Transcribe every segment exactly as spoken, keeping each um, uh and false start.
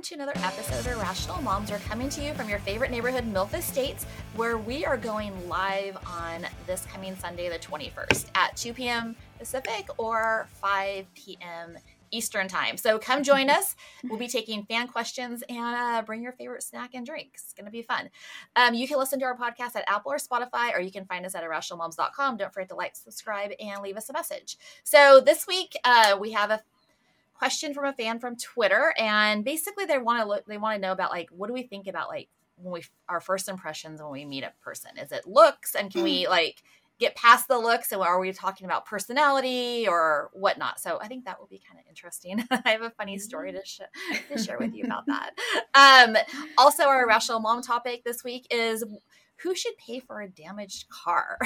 to another episode of Irrational Moms. We're coming to you from your favorite neighborhood, Milf Estates, where we are going live on this coming Sunday, the twenty-first at two p.m. Pacific or five p.m. Eastern time. So come join us. We'll be taking fan questions and uh, bring your favorite snack and drink. It's going to be fun. Um, you can listen to our podcast at Apple or Spotify, or you can find us at irrational moms dot com. Don't forget to like, subscribe, and leave us a message. So this week uh, we have a question from a fan from Twitter, and basically they want to look, they want to know about like, what do we think about like when we, our first impressions when we meet a person? Is it looks, and can we like get past the looks, and are we talking about personality or whatnot? So I think that will be kind of interesting. I have a funny story to, sh- to share with you about that. Um, also, our Irrational Mom topic this week is who should pay for a damaged car?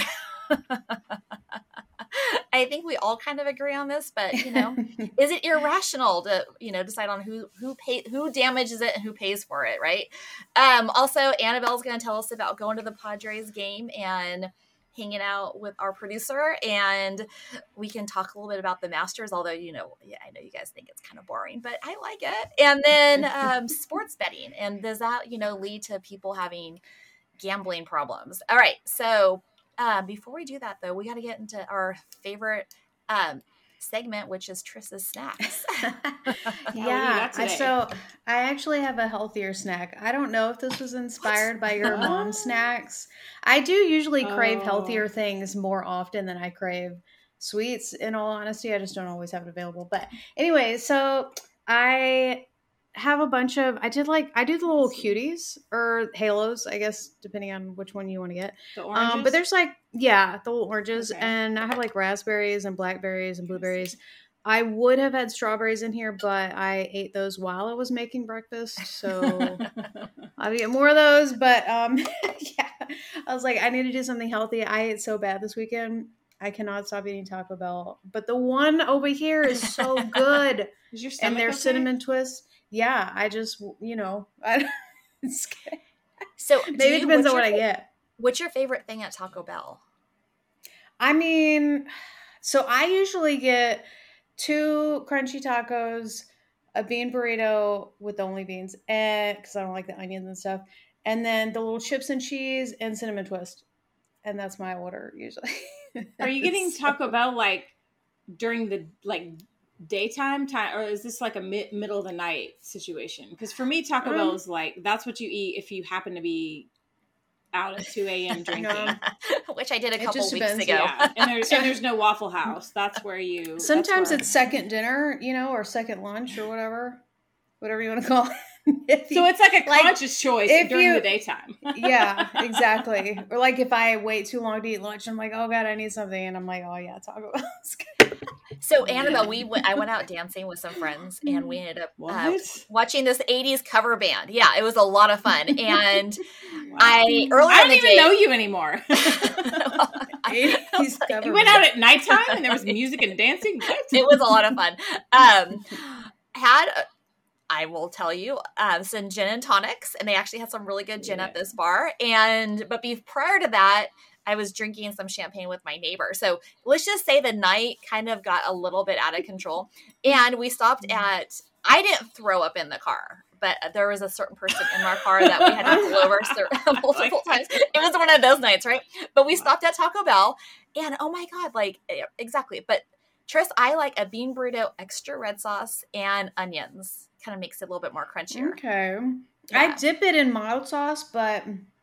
I think we all kind of agree on this, but you know, is it irrational to, you know, decide on who, who pay, who damages it and who pays for it? Right. Um, also, Annabelle's going to tell us about going to the Padres game and hanging out with our producer, and we can talk a little bit about the Masters, although, you know, yeah, I know you guys think it's kind of boring, but I like it. And then um, sports betting, and does that, you know, lead to people having gambling problems? All right. So uh, before we do that, though, we got to get into our favorite um, segment, which is Triss's snacks. Yeah. I, so I actually have a healthier snack. I don't know if this was inspired by your mom snacks. I do usually crave oh. healthier things more often than I crave sweets. In all honesty, I just don't always have it available. But anyway, so I have a bunch of, I did like, I do the little cuties or halos, I guess, depending on which one you want to get. The oranges? Um, but there's like, yeah, the little oranges. Okay. And I have like raspberries and blackberries and blueberries. I would have had strawberries in here, but I ate those while I was making breakfast. So I'll get more of those. But um, yeah, I was like, I need to do something healthy. I ate so bad this weekend. I cannot stop eating Taco Bell. But the one over here is so good. Is your and their okay? cinnamon twists. Yeah, I just, you know, I, it's good. So maybe it depends on what I get. What's your favorite thing at Taco Bell? I mean, so I usually get two crunchy tacos, a bean burrito with only beans, and because I don't like the onions and stuff, and then the little chips and cheese and cinnamon twist, and that's my order usually. Are you getting Taco Bell like during the like daytime time, or is this like a mid- middle of the night situation? Because for me, Taco um, Bell is like that's what you eat if you happen to be out at two a.m. drinking, no. which I did a couple weeks depends. ago. Yeah. And, there's, and there's no Waffle House. That's where you. Sometimes where... it's second dinner, you know, or second lunch or whatever, whatever you want to call it. You, so it's like a conscious like, choice during you, the daytime. Yeah, exactly. Or like if I wait too long to eat lunch, I'm like, oh God, I need something, and I'm like, oh yeah, Taco Bell. So Annabelle, we went, I went out dancing with some friends, and we ended up uh, watching this eighties cover band. Yeah, it was a lot of fun. And wow. I earlier I don't in the even day, know you anymore. well, eighties cover you went band. out at nighttime and there was music and dancing. What? It was a lot of fun. Um, had I will tell you um, some gin and tonics, and they actually had some really good gin yeah. at this bar. And but be, prior to that, I was drinking some champagne with my neighbor. So let's just say the night kind of got a little bit out of control. And we stopped at, I didn't throw up in the car, but there was a certain person in our car that we had to pull over multiple times. It was one of those nights, right? But we stopped at Taco Bell, and oh my God, like, exactly. But Triss, I like a bean burrito, extra red sauce, and onions. Kind of makes it a little bit more crunchier. Okay. Yeah. I dip it in mild sauce, but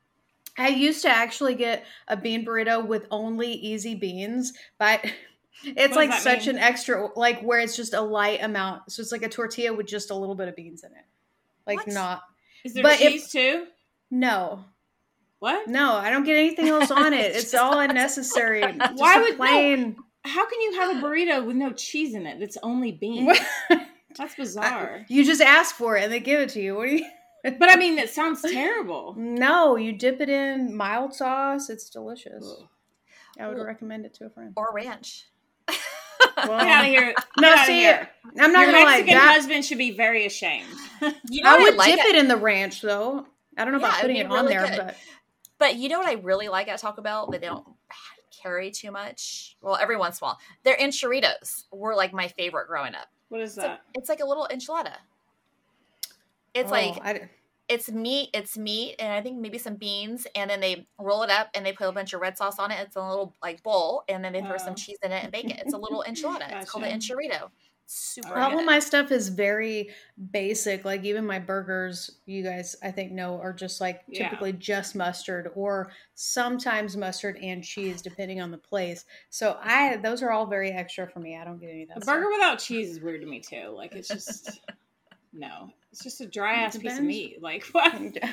I used to actually get a bean burrito with only easy beans, but it's like such mean? an extra, like where it's just a light amount. So it's like a tortilla with just a little bit of beans in it. Like what? not. Is there but cheese if, too? No. What? No, I don't get anything else on it. It's all unnecessary. Why would plain? No, how can you have a burrito with no cheese in it? That's only beans. That's bizarre. I, you just ask for it and they give it to you. What do you? But I mean, that sounds terrible. No, you dip it in mild sauce. It's delicious. Ugh. I would Ugh. recommend it to a friend. Or ranch. Well, get out of here. Get no, out see, of here. I'm not Your gonna Mexican lie. husband should be very ashamed. You know I would I like dip it? it in the ranch, though. I don't know Yeah, about putting it really on there, good. but but you know what I really like at Taco Bell? They don't carry too much. Well, every once in a while, their enchiladas were like my favorite growing up. What is So that? it's like a little enchilada. It's oh, like I, it's meat, it's meat, and I think maybe some beans, and then they roll it up and they put a bunch of red sauce on it. It's a little like bowl, and then they throw oh. some cheese in it and bake it. It's a little enchilada. Gotcha. It's called an enchilada. Super All good. of my stuff is very basic. Like even my burgers, you guys I think know are just like yeah. typically just mustard or sometimes mustard and cheese depending on the place. So I those are all very extra for me. I don't get any of that. A stuff. burger without cheese is weird to me too. Like it's just no. It's just a dry ass piece of meat. Like what?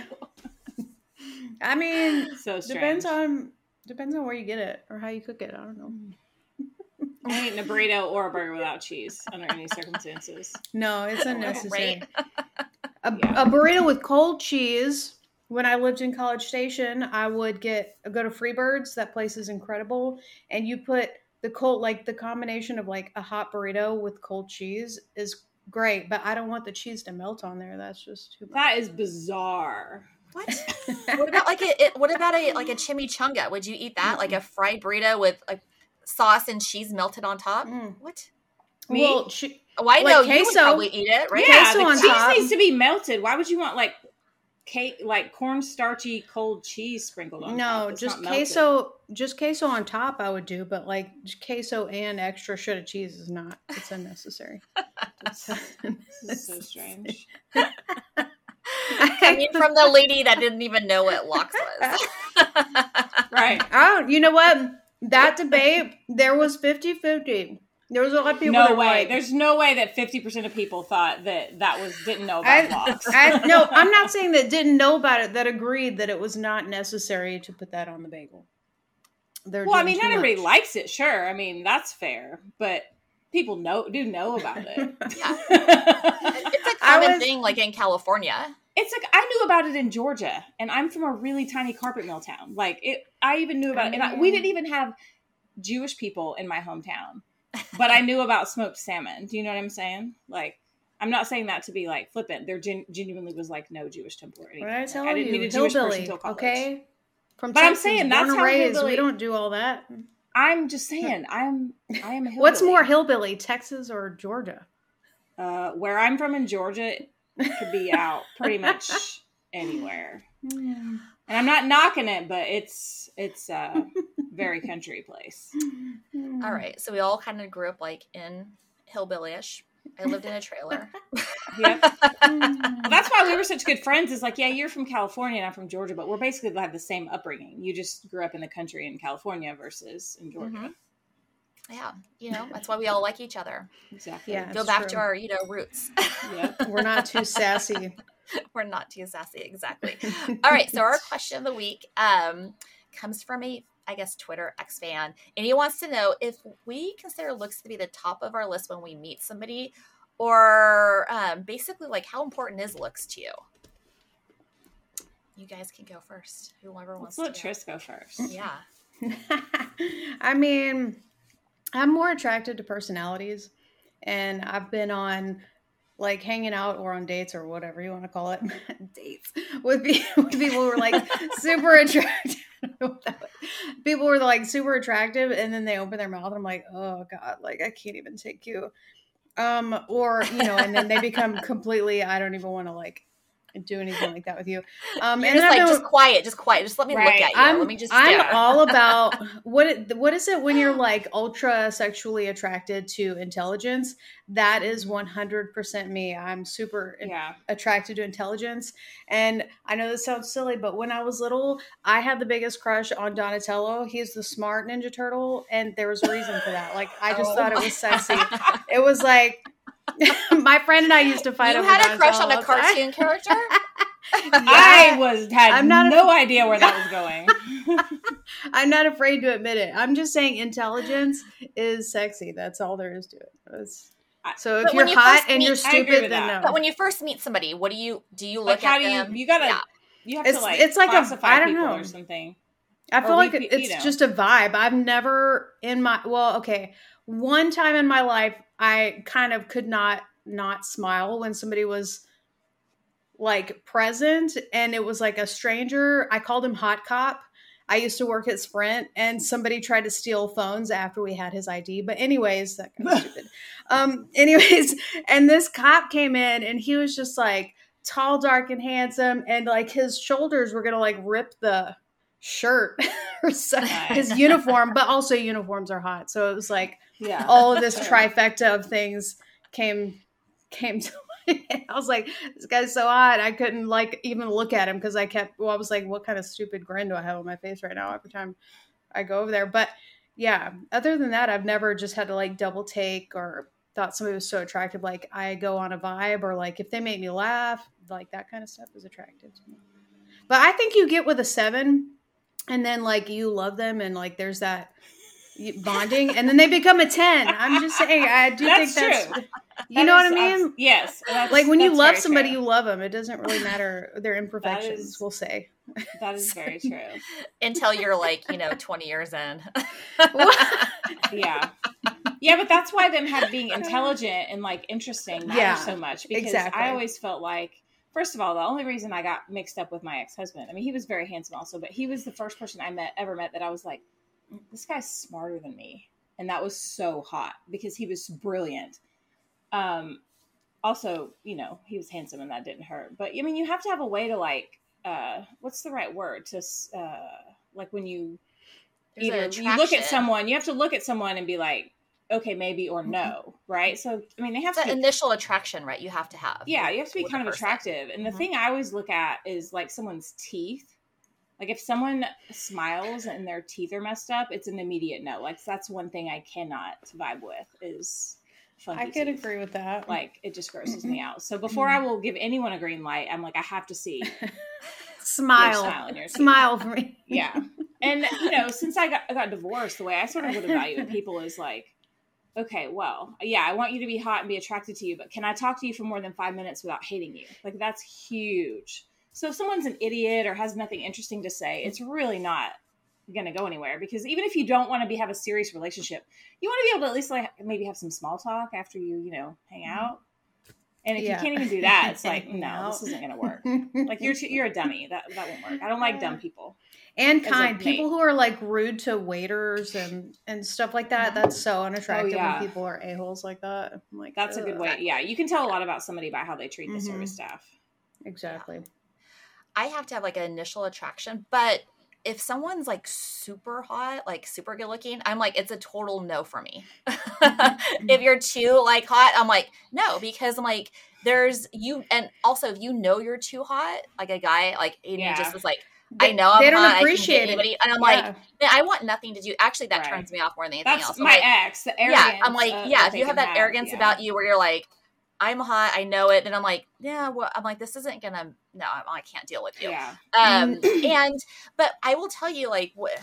I mean, so strange. depends on depends on where you get it or how you cook it. I don't know. I ain't a burrito or a burger without cheese under any circumstances. No, it's unnecessary. a, yeah. a burrito with cold cheese. When I lived in College Station, I would get go to Freebirds. That place is incredible, and you put the cold like the combination of like a hot burrito with cold cheese is great. But I don't want the cheese to melt on there. That's just too much. That is bizarre. What? What about like a it, what about a like a chimichanga? Would you eat that? Mm-hmm. Like a fried burrito with like sauce and cheese melted on top? Mm. What? Me? Well, che- oh, I like know queso, you would probably eat it, right? Yeah, queso the on cheese top. needs to be melted. Why would you want like cake, like cornstarchy cold cheese sprinkled on no, top? No, just queso, just queso on top. I would do, but like queso and extra shredded cheese is not. It's unnecessary. This is so strange. Coming from the lady that didn't even know what lox was. Right. Oh, you know what? That debate, there was fifty-fifty. There was a lot of people. No that way. Like, There's no way that fifty percent of people thought that that was didn't know about lox. I, no, I'm not saying that didn't know about it. That agreed that it was not necessary to put that on the bagel. They're well, I mean, not everybody likes it. Sure, I mean that's fair, but people know do know about it. Yeah, it's a common was, thing, like in California. It's like I knew about it in Georgia, and I'm from a really tiny carpet mill town. Like it, I even knew about it, and I, we didn't even have Jewish people in my hometown, but I knew about smoked salmon. Do you know what I'm saying? Like, I'm not saying that to be like flippant. There gen- genuinely was like no Jewish temple or anything. What I tell I didn't you, meet a Jewish hillbilly, person until college. Okay, from but Texas, I'm saying that's born how raised. hillbilly. We don't do all that. I'm just saying, I'm I am a hillbilly. What's more hillbilly, Texas or Georgia? Uh, where I'm from in Georgia, it could be out pretty much anywhere. Mm. And I'm not knocking it, but it's it's a very country place. All right, so we all kind of grew up like in hillbilly-ish. I lived in a trailer. Yep. Well, that's why we were such good friends. Is like, yeah, you're from California and I'm from Georgia, but we're basically have the same upbringing. You just grew up in the country in California versus in Georgia. Mm-hmm. Yeah, you know, that's why we all like each other. Exactly. Yeah, go back true. to our, you know, roots. Yeah, we're not too sassy. We're not too sassy, exactly. All right, so our question of the week um, comes from a, I guess, Twitter X fan, and he wants to know if we consider looks to be the top of our list when we meet somebody, or um, basically, like, how important is looks to you? You guys can go first. Whoever wants Let's to. let Tris go first. Yeah. I mean, I'm more attracted to personalities, and I've been on like hanging out or on dates or whatever you want to call it, dates with, be- with people who are like super attractive. People were like super attractive, and then they open their mouth, and I'm like, oh god, like I can't even take you. Um, or you know, and then they become completely. I don't even want to like do anything like that with you. Um, You're and just then like been, just quiet, just quiet. Just let me right. look at you. I'm, let me just. I'm yeah. all about what. What is it when you're like ultra sexually attracted to intelligence? That is one hundred percent me. I'm super yeah. attracted to intelligence, and I know this sounds silly, but when I was little, I had the biggest crush on Donatello. He's the smart Ninja Turtle, and there was a reason for that. Like I just oh thought it was sexy. It was like. My friend and I used to fight. You over had a crush on a cartoon character? Yeah. I was had I'm not no af- idea where that was going. I'm not afraid to admit it. I'm just saying intelligence is sexy. That's all there is to it. It's, so if you're you hot and meet, you're stupid, then that. no. But when you first meet somebody, what do you do? You look like how at do you? them? You gotta. Yeah. You have it's, to like. It's like classify a. I don't people know. Or something. I feel or like we, it's you know. just a vibe. I've never in my well, okay. One time in my life, I kind of could not. not smile when somebody was like present, and it was like a stranger. I called him Hot Cop. I used to work at Sprint, and somebody tried to steal phones after we had his I D. But anyways, that kind of stupid. Um, anyways, and this cop came in, and he was just like tall, dark, and handsome, and like his shoulders were gonna like rip the shirt or so, his uniform, but also uniforms are hot, so it was like yeah, all of this trifecta of things came came to I was like, this guy's so hot. I couldn't like even look at him because I kept, well, I was like, what kind of stupid grin do I have on my face right now every time I go over there? But yeah, other than that, I've never just had to like double take or thought somebody was so attractive. Like I go on a vibe or like if they make me laugh, like that kind of stuff is attractive to me. But I think you get with a seven and then like you love them and like there's that bonding and then they become a ten. I'm just saying, I do that's think that's true. You that know is, what I mean? Uh, yes. Like when you love somebody, true. you love them. It doesn't really matter their imperfections, is, we'll say. That is very true. Until you're like, you know, twenty years in. yeah. Yeah, but that's why them have being intelligent and like interesting matters yeah, so much. Because exactly. I always felt like, first of all, the only reason I got mixed up with my ex-husband, I mean, he was very handsome also, but he was the first person I met ever met that I was like, this guy's smarter than me. And that was so hot because he was brilliant. Um, also, you know, he was handsome and that didn't hurt. But I mean, you have to have a way to like, uh, what's the right word? To, uh, like when you There's either you look at someone, you have to look at someone and be like, okay, maybe or no, right? So, I mean, they have the to be, initial attraction, right? You have to have. Yeah, you have to be kind of attractive. And the mm-hmm. thing I always look at is like someone's teeth. Like if someone smiles and their teeth are messed up, it's an immediate no. Like that's one thing I cannot vibe with is funky I could teeth. agree with that. Like it just grosses me out. So before I will give anyone a green light, I'm like, I have to see. Smile. Smile, in your teeth. Smile for me. Yeah. And you know, since I got, I got divorced, the way I sort of would evaluate people is like, okay, well, yeah, I want you to be hot and be attracted to you, but can I talk to you for more than five minutes without hating you? Like that's huge. So if someone's an idiot or has nothing interesting to say, it's really not going to go anywhere because even if you don't want to be have a serious relationship, you want to be able to at least like maybe have some small talk after you, you know, hang out. And if yeah. you can't even do that, it's like, no, this isn't going to work. Like you're too, you're a dummy. That that won't work. I don't like dumb people. And kind people who are like rude to waiters and, and stuff like that. That's so unattractive oh, yeah. when people are a-holes like that. I'm like, that's ugh. a good way. Yeah. You can tell a lot about somebody by how they treat the mm-hmm. service staff. Exactly. Yeah. I have to have like an initial attraction, but if someone's like super hot, like super good looking, I'm like, it's a total no for me. If you're too like hot, I'm like, no, because I'm like, there's you. And also if you know you're too hot, like a guy, like Aiden yeah. just was like, they, I know I'm they don't hot, appreciate I it. And I'm yeah. like, man, I want nothing to do. Actually, that right. turns me off more than anything That's else. I'm my like, ex, the arrogance. Yeah. I'm like, yeah, if you have that have, arrogance yeah. about you where you're like, I'm hot, I know it, and I'm like, yeah, well, I'm like, this isn't gonna, no, I'm, I can't deal with you. Yeah. Um, and, but I will tell you, like, wh-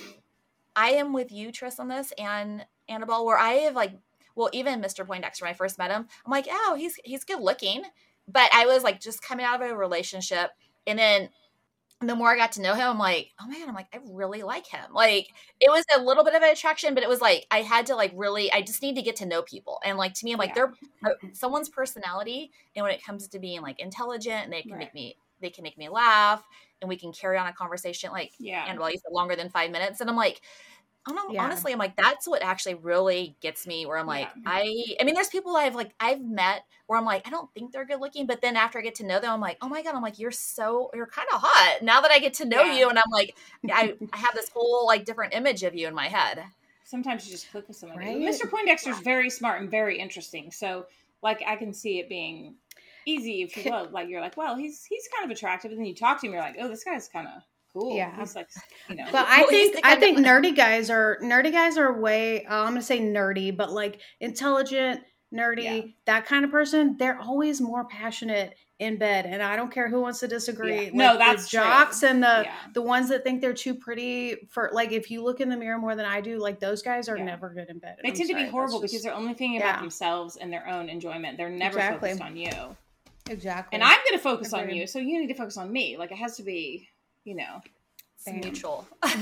I am with you, Tris, on this, and Annabelle, where I have, like, well, even Mister Poindexter, when I first met him, I'm like, oh, he's he's good looking, but I was, like, just coming out of a relationship, and then the more I got to know him, I'm like, oh man, I'm like, I really like him. Like, it was a little bit of an attraction, but it was like, I had to like really, I just need to get to know people. And like, to me, I'm like, yeah. they're someone's personality. And when it comes to being like intelligent and they can right. make me, they can make me laugh and we can carry on a conversation like, yeah. and well, you said longer than five minutes. And I'm like, I don't know, yeah. honestly, I'm like, that's what actually really gets me where I'm like, yeah. I, I mean, there's people I've like, I've met where I'm like, I don't think they're good looking, but then after I get to know them, I'm like, oh my God, I'm like, you're so, you're kind of hot now that I get to know yeah. you. And I'm like, I, I have this whole like different image of you in my head. Sometimes you just click with someone. Right? Mister Poindexter's yeah. very smart and very interesting. So like, I can see it being easy if you look like, you're like, well, he's, he's kind of attractive. And then you talk to him, you're like, oh, this guy's kind of cool. Yeah. He's like, you know. But I think I think nerdy guys are nerdy guys are way uh, I'm gonna say nerdy, but like intelligent, nerdy, yeah. that kind of person, they're always more passionate in bed. And I don't care who wants to disagree. Yeah. No, that's the jocks true. and the yeah. the ones that think they're too pretty for like if you look in the mirror more than I do, like those guys are yeah. never good in bed. They I'm tend sorry, to be horrible just, because they're only thinking yeah. about themselves and their own enjoyment. They're never exactly. focused on you. Exactly. And I'm gonna focus Agreed. on you, so you need to focus on me. Like it has to be, you know. It's mutual.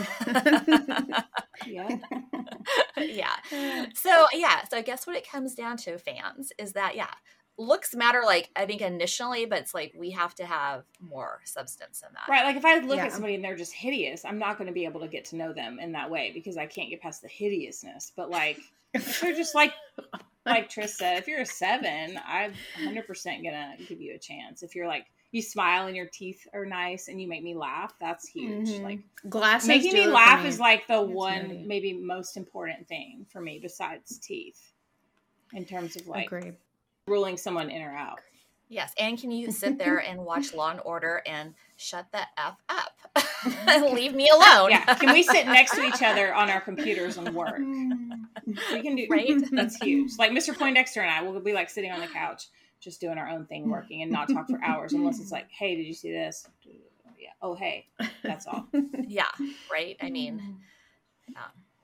yeah. yeah. So, yeah. So I guess what it comes down to, fans, is that, yeah, looks matter, like, I think initially, but it's like we have to have more substance in that. Right. Like if I look yeah. at somebody and they're just hideous, I'm not going to be able to get to know them in that way because I can't get past the hideousness. But like, if they're just like like Trish said, if you're a seven, I'm one hundred percent gonna give you a chance. If you're like, you smile and your teeth are nice and you make me laugh, that's huge. Mm-hmm. Like glasses making me laugh me. is like the it's one nerdy. maybe most important thing for me besides teeth in terms of like Agreed. ruling someone in or out. Yes, and can you sit there and watch Law and Order and shut the F up and leave me alone? Yeah, can we sit next to each other on our computers and work? We can do, right? That's huge. Like Mister Poindexter and I will be like sitting on the couch, just doing our own thing, working, and not talk for hours unless it's like, hey, did you see this? Yeah. Oh, hey, that's all. Yeah, right. I mean, yeah.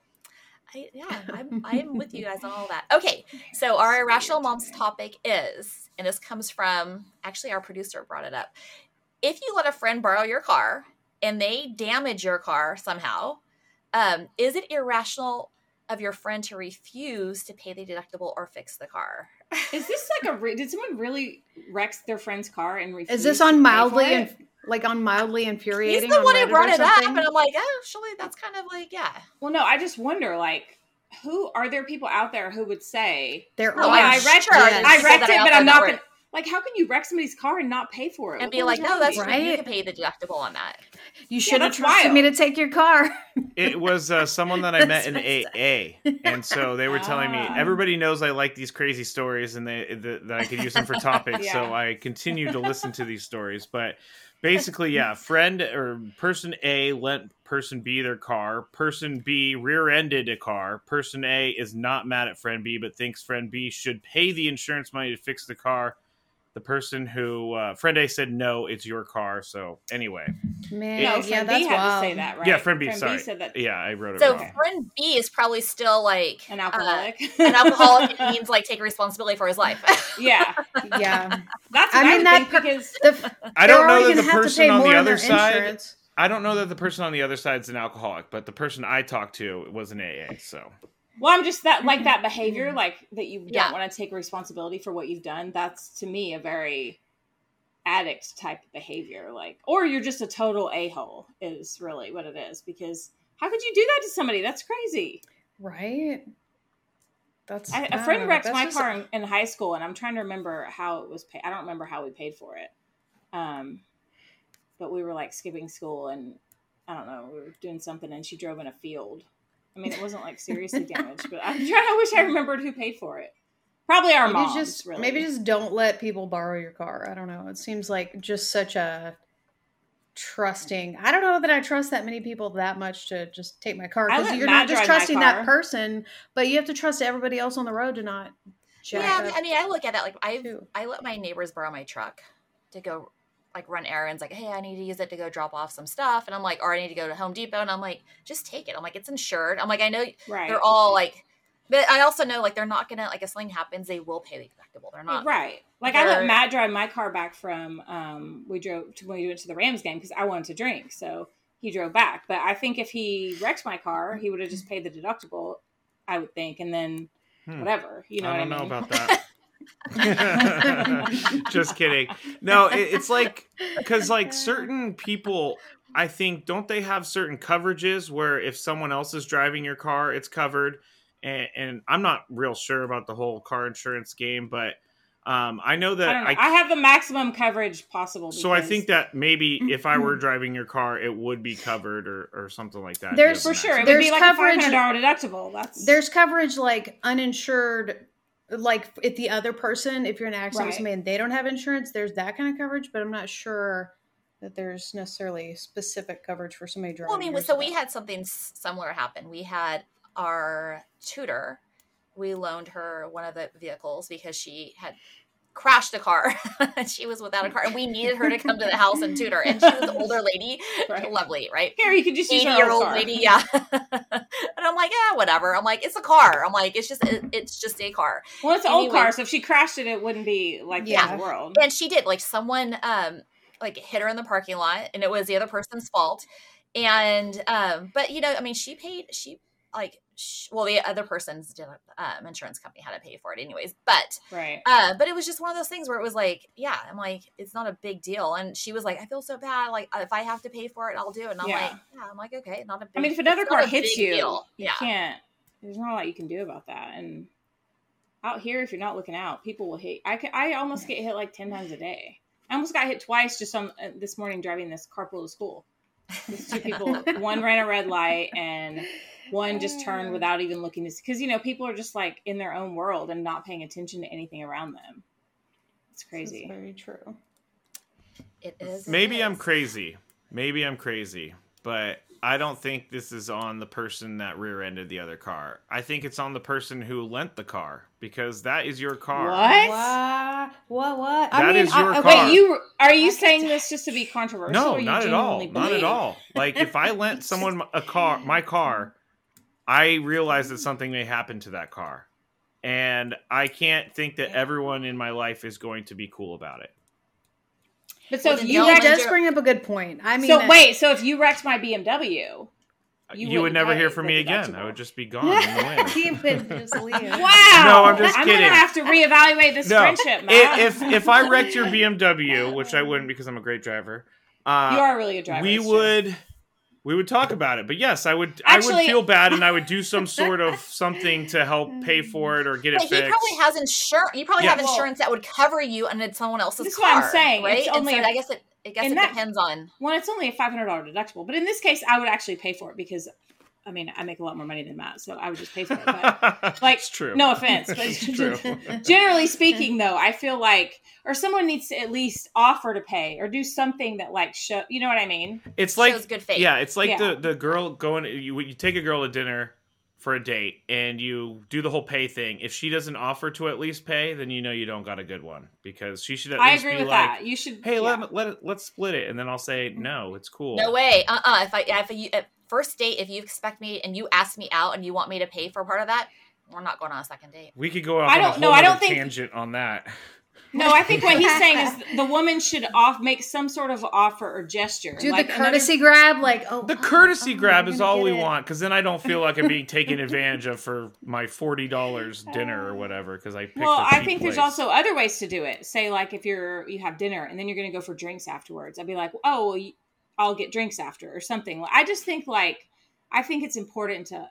I, yeah, I'm, I'm with you guys on all that. Okay, so our Irrational Moms topic is, and this comes from, actually our producer brought it up. If you let a friend borrow your car and they damage your car somehow, um, is it irrational of your friend to refuse to pay the deductible or fix the car? Is this like a, re- did someone really wreck their friend's car and refuse? Is this on mildly and like on mildly infuriating? He's the on one who Reddit brought or it up, something? and I'm like, oh, actually, that's kind of like, yeah. Well, no, I just wonder, like, who are there people out there who would say, there oh, are yeah, I wrecked, sure, yes. I wrecked it, but I'm not going to. to. Like, how can you wreck somebody's car and not pay for it? And be like, no, that's right. You can pay the deductible on that. You should yeah, have trusted wild. me to take your car. It was uh, someone that I met in A A, and so they were telling me, everybody knows I like these crazy stories, and they the, that I could use them for topics. Yeah. So I continue to listen to these stories. But basically, yeah, friend or person A lent person B their car. Person B rear-ended a car. Person A is not mad at friend B, but thinks friend B should pay the insurance money to fix the car. The person who uh, friend A said no, it's your car. So anyway, man, no, yeah, friend that's B had wild. to say that, right? Yeah, friend B. Friend sorry, B said that. Yeah, I wrote it so wrong. So friend B is probably still like an alcoholic. Uh, an alcoholic means like taking responsibility for his life. Yeah, yeah. That's what I, I mean that because the, I don't know that the person on the other side. Insurance. I don't know that the person on the other side is an alcoholic, but the person I talked to was an A A. So. Well, I'm just that like that behavior, like that you don't yeah. want to take responsibility for what you've done. That's to me a very addict type behavior, like, or you're just a total a-hole is really what it is, because how could you do that to somebody? That's crazy, right? That's I, a no, friend wrecked my just... car in, in high school, and I'm trying to remember how it was paid. I don't remember how we paid for it, um but we were like skipping school, and I don't know, we were doing something, and she drove in a field. I mean, it wasn't like seriously damaged, but I'm trying I wish I remembered who paid for it. Probably our maybe moms, just really. Maybe just don't let people borrow your car. I don't know. It seems like just such a trusting. I don't know that I trust that many people that much to just take my car, because you're not just trusting that person, but you have to trust everybody else on the road to not. Yeah, I mean, I look at that like I I let my neighbors borrow my truck to go like run errands. Like, hey, I need to use it to go drop off some stuff, and I'm like, or I need to go to Home Depot, and I'm like, just take it. I'm like, it's insured. I'm like, I know right. they're all like. But I also know, like, they're not going to, like, if something happens, they will pay the deductible. They're not. Right. Like, I let Matt drive my car back from, um, we drove to when we went to the Rams game because I wanted to drink. So he drove back. But I think if he wrecked my car, he would have just paid the deductible, I would think. And then hmm. whatever. You know I what don't I mean? know about that. Just kidding. No, it, it's like, because, like, certain people, I think, don't they have certain coverages where if someone else is driving your car, it's covered? And, and I'm not real sure about the whole car insurance game, but um, I know that I, don't know. I, I have the maximum coverage possible. Because... So I think that maybe if I were driving your car, it would be covered or, or something like that. There's for sure. It there's would be like coverage, a five hundred dollars deductible. That's there's coverage like uninsured, like if the other person, if you're in an accident with somebody and they don't have insurance, there's that kind of coverage. But I'm not sure that there's necessarily specific coverage for somebody driving. Well, I mean, so we had something similar happen. We had our tutor, we loaned her one of the vehicles because she had crashed a car. She was without a car, and we needed her to come to the house and tutor. And she was an older lady, right. Lovely, right? Here, you could just use eighty year old lady, yeah. And I'm like, yeah, whatever. I'm like, it's a car. I'm like, it's just, it, it's just a car. Well, it's an anyway, old car, so if she crashed it, it wouldn't be like yeah. the end of the world. And she did. Like someone, um, like hit her in the parking lot, and it was the other person's fault. And, um, but you know, I mean, she paid. She. Like, well, the other person's um, insurance company had to pay for it anyways, but, right. Uh, but it was just one of those things where it was like, yeah, I'm like, it's not a big deal. And she was like, I feel so bad. Like, if I have to pay for it, I'll do it. And I'm yeah. like, yeah, I'm like, okay, not a big, I mean, if another car hits you, deal. you yeah. can't, there's not a lot you can do about that. And out here, if you're not looking out, people will hit. I can, I almost get hit like ten times a day. I almost got hit twice just on uh, this morning driving this carpool to school. These two people, one ran a red light and one just turned without even looking to see. Because, you know, people are just like in their own world and not paying attention to anything around them. It's crazy. That's very true. It is. Maybe it is. I'm crazy. Maybe I'm crazy. But I don't think this is on the person that rear-ended the other car. I think it's on the person who lent the car, because that is your car. What? What? What? What? That I mean, is your I, car. Wait, you are you saying this just to be controversial? No, or you not at all. genuinely Not at believe? all. Like, if I lent someone a car, my car, I realize that something may happen to that car. And I can't think that everyone in my life is going to be cool about it. But so Well, if then you don't wrecked, He does bring up a good point. I mean, so wait, so if you wrecked my B M W, You, You would wouldn't never pay hear from the me again. deductible. I would just be gone in the wind. he would just leave. wow, No, I'm just I'm kidding. gonna have to reevaluate this No, friendship, man. I- if if I wrecked your B M W, which I wouldn't because I'm a great driver, uh, you are really a driver, we that's true. would we would talk about it. But yes, I would Actually- I would feel bad, and I would do some sort of something to help pay for it or get it But he fixed. probably has insurance. You probably Yeah. have insurance that would cover you, and it's someone else's This is car. what I'm saying. right? It's And only so a- I guess it. I guess in it that- depends on. Well, it's only a five hundred dollars deductible, but in this case, I would actually pay for it because, I mean, I make a lot more money than Matt, so I would just pay for it. But like, it's true. no offense, but It's true. generally speaking, though, I feel like, or someone needs to at least offer to pay or do something that, like, show. You know what I mean? It's like Shows good faith. yeah, it's like Yeah. the the girl going. You you take a girl to dinner for a date and you do the whole pay thing. If she doesn't offer to at least pay, then you know you don't got a good one, because she should at I least agree be with like, that. You should. "Hey, yeah. let let it, let's split it," and then I'll say, "No, it's cool." No way. Uh. uh If I if you at first date, if you expect me and you ask me out and you want me to pay for part of that, we're not going on a second date. We could go off I on a don't- whole no, I don't other think- tangent on that. No, I think what he's saying is the woman should off make some sort of offer or gesture. Do like the another- courtesy grab, like oh, The oh, courtesy oh, grab you're is gonna all get we it. want, because then I don't feel like I'm being taken advantage of for my forty dollars dinner or whatever, because I picked Well, a I cheap think place. there's also other ways to do it. Say, like, if you're you have dinner and then you're going to go for drinks afterwards, I'd be like, oh, well, you- I'll get drinks after or something. I just think like I think it's important to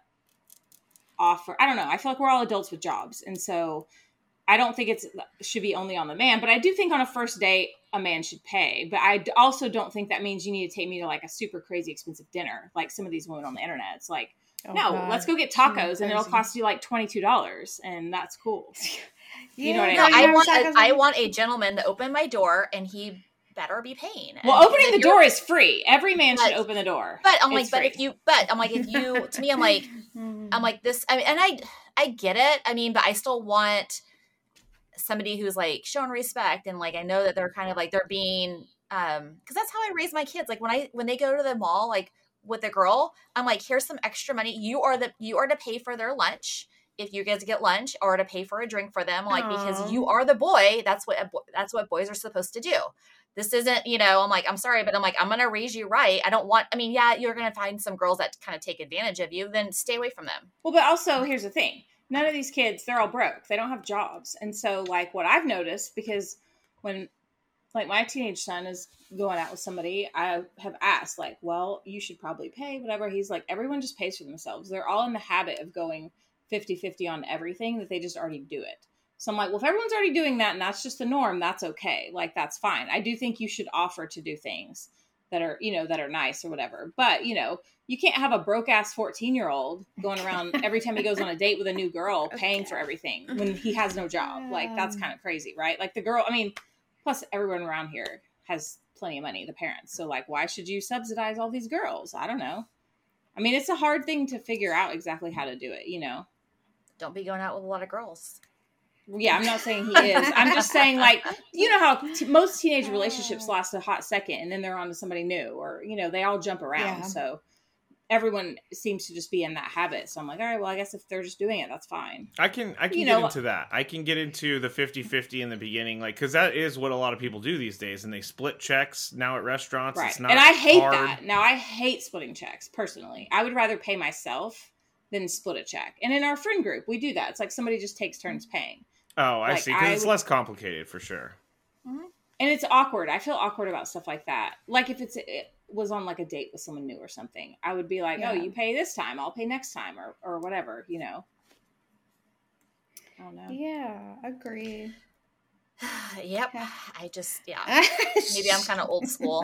offer. I don't know. I feel like we're all adults with jobs, and so I don't think it's should be only on the man. But I do think on a first date, a man should pay. But I d- also don't think that means you need to take me to like a super crazy expensive dinner, like some of these women on the internet. It's like, Oh, no, God. let's go get So tacos, and it'll crazy. cost you like twenty two dollars, and that's cool. You know what I No, mean? I know want what a, I'm I saying? want a gentleman to open my door, and he better be paying. Well, And opening if the you're- door is free. Every man should But- open the door. But I'm like, It's but free. if you, but I'm like, if you, to me, I'm like, I'm like this. I mean, and I, I get it. I mean, but I still want somebody who's like showing respect, and like I know that they're kind of like they're being, um, because that's how I raise my kids. Like when I when they go to the mall, like with a girl, I'm like, here's some extra money. You are the you are to pay for their lunch if you guys get lunch, or to pay for a drink for them, like because Aw. you are the boy. That's what a bo- that's what boys are supposed to do. This isn't, you know, I'm like, I'm sorry, but I'm like, I'm going to raise you right. I don't want, I mean, yeah, you're going to find some girls that kind of take advantage of you, then stay away from them. Well, but also here's the thing. None of these kids, they're all broke. They don't have jobs. And so like what I've noticed, because when like my teenage son is going out with somebody, I have asked like, well, you should probably pay, whatever. He's like, everyone just pays for themselves. They're all in the habit of going fifty-fifty on everything, that they just already do it. So I'm like, well, if everyone's already doing that and that's just the norm, that's okay. Like, that's fine. I do think you should offer to do things that are, you know, that are nice or whatever. But, you know, you can't have a broke ass fourteen year old going around every time he goes on a date with a new girl paying for everything when he has no job. Like, that's kind of crazy, right? Like the girl, I mean, plus everyone around here has plenty of money, the parents. So like, why should you subsidize all these girls? I don't know. I mean, it's a hard thing to figure out exactly how to do it, you know? Don't be going out with a lot of girls. Yeah, I'm not saying he is. I'm just saying, like, you know how t- most teenage relationships last a hot second and then they're on to somebody new, or, you know, they all jump around. Yeah. So everyone seems to just be in that habit. So I'm like, all right, well, I guess if they're just doing it, that's fine. I can I can You get know- into that. I can get into the fifty-fifty in the beginning, like, because that is what a lot of people do these days, and they split checks now at restaurants. Right. It's not And I hate hard. that. Now, I hate splitting checks, personally. I would rather pay myself than split a check. And in our friend group, we do that. It's like somebody just takes turns paying. Oh, I Like, see. Because I it's would- less complicated for sure. And it's awkward. I feel awkward about stuff like that. Like if it's it was on like a date with someone new or something, I would be like, Yeah. "Oh, you pay this time, I'll pay next time," or or whatever, you know. I don't know. Yeah, agree. Yep. I just, yeah. Maybe I'm kind of old school.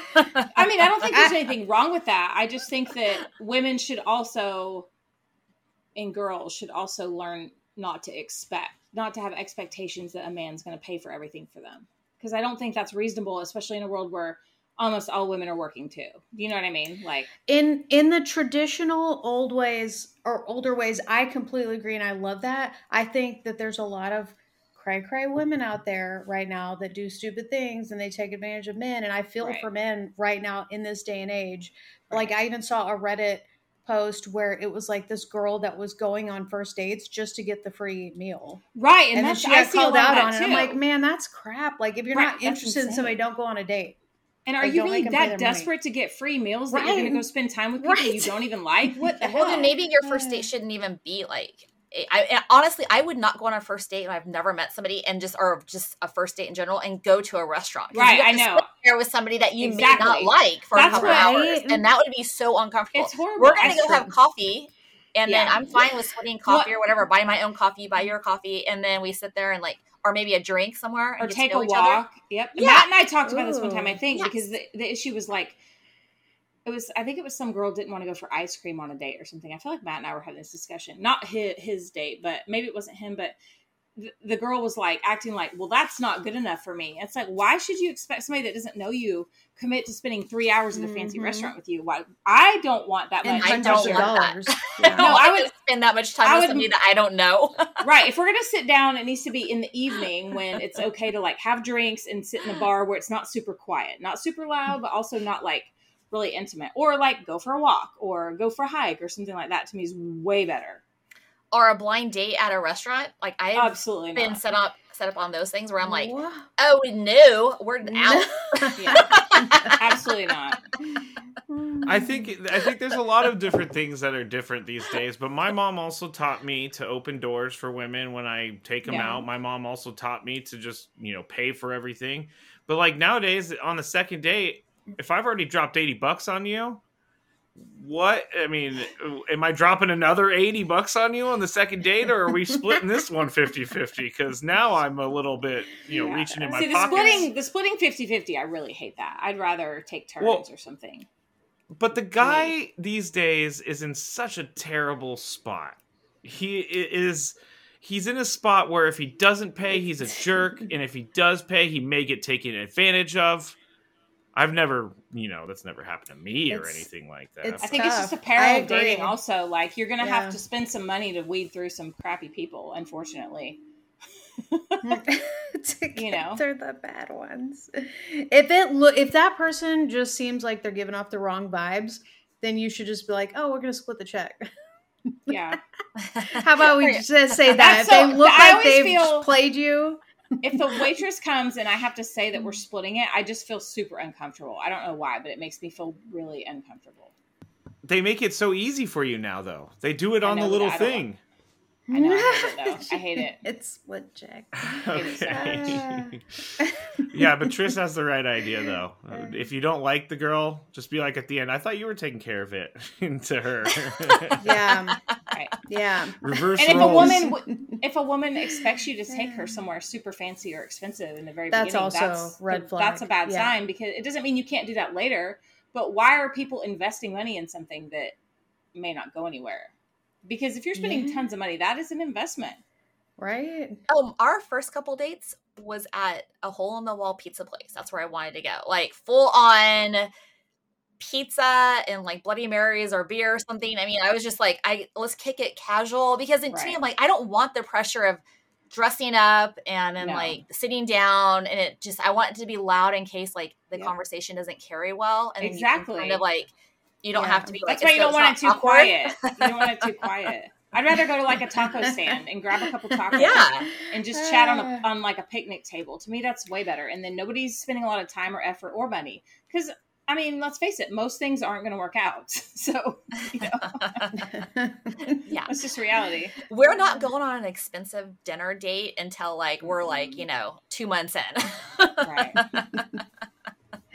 I mean, I don't think there's anything wrong with that. I just think that women should also, and girls should also learn not to expect, not to have expectations that a man's going to pay for everything for them. Because I don't think that's reasonable, especially in a world where almost all women are working too. You know what I mean? Like in in the traditional old ways or older ways, I completely agree, and I love that. I think that there's a lot of cray cray women out there right now that do stupid things and they take advantage of men. And I feel right. for men right now in this day and age. Right. Like I even saw a Reddit post where it was like this girl that was going on first dates just to get the free meal. Right. And, and then she got called out on it. I'm like, man, that's crap. Like if you're right, not interested in somebody, don't go on a date. And are like, you really that desperate money. to get free meals that right. you're going to go spend time with people right. you don't even like? What the hell? Well, then maybe your first date shouldn't even be like, I, I honestly, I would not go on a first date and I've never met somebody and just, or just a first date in general and go to a restaurant. Right. I know. There with somebody that you exactly. may not like for That's a couple right. hours. And that would be so uncomfortable. It's horrible. We're going to go have coffee and yeah. then I'm fine with splitting coffee well, or whatever. Buy my own coffee, buy your coffee. And then we sit there and like, or maybe a drink somewhere. And or take a walk. Other. Yep. Yeah. Matt and I talked about Ooh. this one time, I think, yes. because the, the issue was like, It was, I think it was some girl didn't want to go for ice cream on a date or something. I feel like Matt and I were having this discussion. Not his, his date, but maybe it wasn't him. But the, the girl was like acting like, well, that's not good enough for me. It's like, why should you expect somebody that doesn't know you commit to spending three hours at a fancy mm-hmm. restaurant with you? Why? I don't want that much. I don't want that. Yeah. No, I would spend that much time I with would, somebody that I don't know. Right. If we're going to sit down, it needs to be in the evening when it's okay to like have drinks and sit in a bar where it's not super quiet, not super loud, but also not like really intimate, or like go for a walk or go for a hike or something like that. To me is way better. Or a blind date at a restaurant. Like I've absolutely been not. set up set up on those things where I'm like, oh no, we're out. Yeah, absolutely not. I think I think there's a lot of different things that are different these days, but my mom also taught me to open doors for women when I take them yeah. out. My mom also taught me to just, you know, pay for everything. But like nowadays on the second date, if I've already dropped eighty bucks on you, what? I mean, am I dropping another eighty bucks on you on the second date, or are we splitting this one fifty-fifty? Because now I'm a little bit, you know, yeah. reaching in my See, the pockets. Splitting, the splitting fifty-fifty, I really hate that. I'd rather take turns well, or something. But the guy Maybe. these days is in such a terrible spot. He is... He's in a spot where if he doesn't pay, he's a jerk. And if he does pay, he may get taken advantage of. I've never, you know, that's never happened to me or it's, anything like that. I think tough. It's just a peril of dating also. Like, you're going to yeah. have to spend some money to weed through some crappy people, unfortunately. to you know, they're the bad ones. If it lo- if that person just seems like they're giving off the wrong vibes, then you should just be like, oh, we're going to split the check. Yeah. How about we just say that? If so, they look I like they've feel- played you... If the waitress comes and I have to say that we're splitting it, I just feel super uncomfortable. I don't know why, but it makes me feel really uncomfortable. They make it so easy for you now, though. They do it on the little thing. I know, I hate it, though. I hate it. It's split check. Okay. Yeah, but Trish has the right idea, though. If you don't like the girl, just be like at the end, I thought you were taking care of it to her. Yeah. Right. Yeah. Reverse and roles. if a woman if a woman expects you to take her somewhere super fancy or expensive in the very that's beginning, also that's red flag. That's a bad yeah. sign, because it doesn't mean you can't do that later. But why are people investing money in something that may not go anywhere? Because if you're spending yeah. tons of money, that is an investment. Right. Um, our first couple dates was at a hole in the wall pizza place. That's where I wanted to go. Like full on pizza and like Bloody Marys or beer or something. I mean, I was just like, I let's kick it casual, because in, right. to me, I'm like, I don't want the pressure of dressing up and then no. like sitting down, and it just, I want it to be loud in case like the yep. conversation doesn't carry well. And exactly. then you can kind of like, you don't yeah. have to be like, that's why you don't want it too awkward. quiet. You don't want it too quiet. I'd rather go to like a taco stand and grab a couple tacos yeah. and just chat on a, on like a picnic table. To me, that's way better. And then nobody's spending a lot of time or effort or money. Because, I mean, let's face it, most things aren't going to work out. So, you know, yeah, it's just reality. We're not going on an expensive dinner date until like we're like, you know, two months in. Right.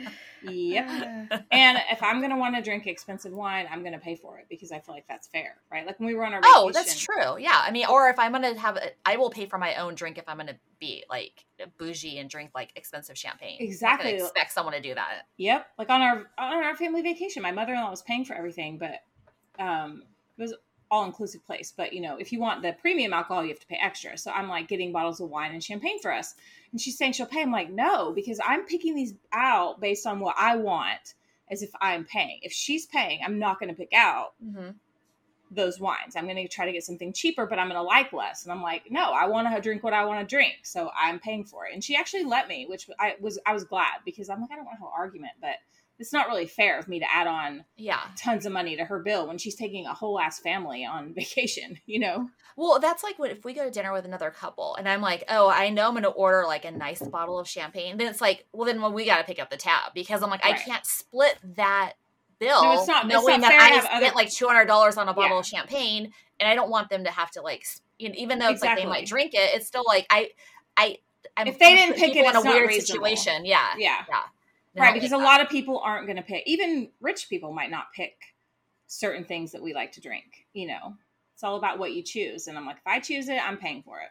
Yep. And if I'm going to want to drink expensive wine, I'm going to pay for it because I feel like that's fair, right? Like when we were on our vacation. Oh, that's true. Yeah. I mean, or if I'm going to have it, I will pay for my own drink if I'm going to be like bougie and drink like expensive champagne. Exactly. I expect someone to do that. Yep. Like on our on our family vacation, my mother-in-law was paying for everything, but um, it was all-inclusive place. But, you know, if you want the premium alcohol, you have to pay extra. So I'm like getting bottles of wine and champagne for us. And she's saying she'll pay. I'm like, no, because I'm picking these out based on what I want as if I'm paying. If she's paying, I'm not going to pick out mm-hmm. those wines. I'm going to try to get something cheaper, but I'm going to like less. And I'm like, no, I want to drink what I want to drink. So I'm paying for it. And she actually let me, which I was, I was glad because I'm like, I don't want to have an argument, but it's not really fair of me to add on yeah. tons of money to her bill when she's taking a whole ass family on vacation, you know? Well, that's like what if we go to dinner with another couple and I'm like, oh, I know I'm going to order like a nice bottle of champagne. Then it's like, well, then well, we got to pick up the tab because I'm like, right. I can't split that bill no, it's not, knowing it's not that I spent other... like two hundred dollars on a bottle yeah. of champagne and I don't want them to have to like, you know, even though it's exactly. like they might drink it, it's still like, I, I, I'm if they didn't pick it, in a it's weird not situation. Yeah. Yeah. Yeah. Right, because a lot of people aren't going to pick. Even rich people might not pick certain things that we like to drink. You know, it's all about what you choose. And I'm like, if I choose it, I'm paying for it.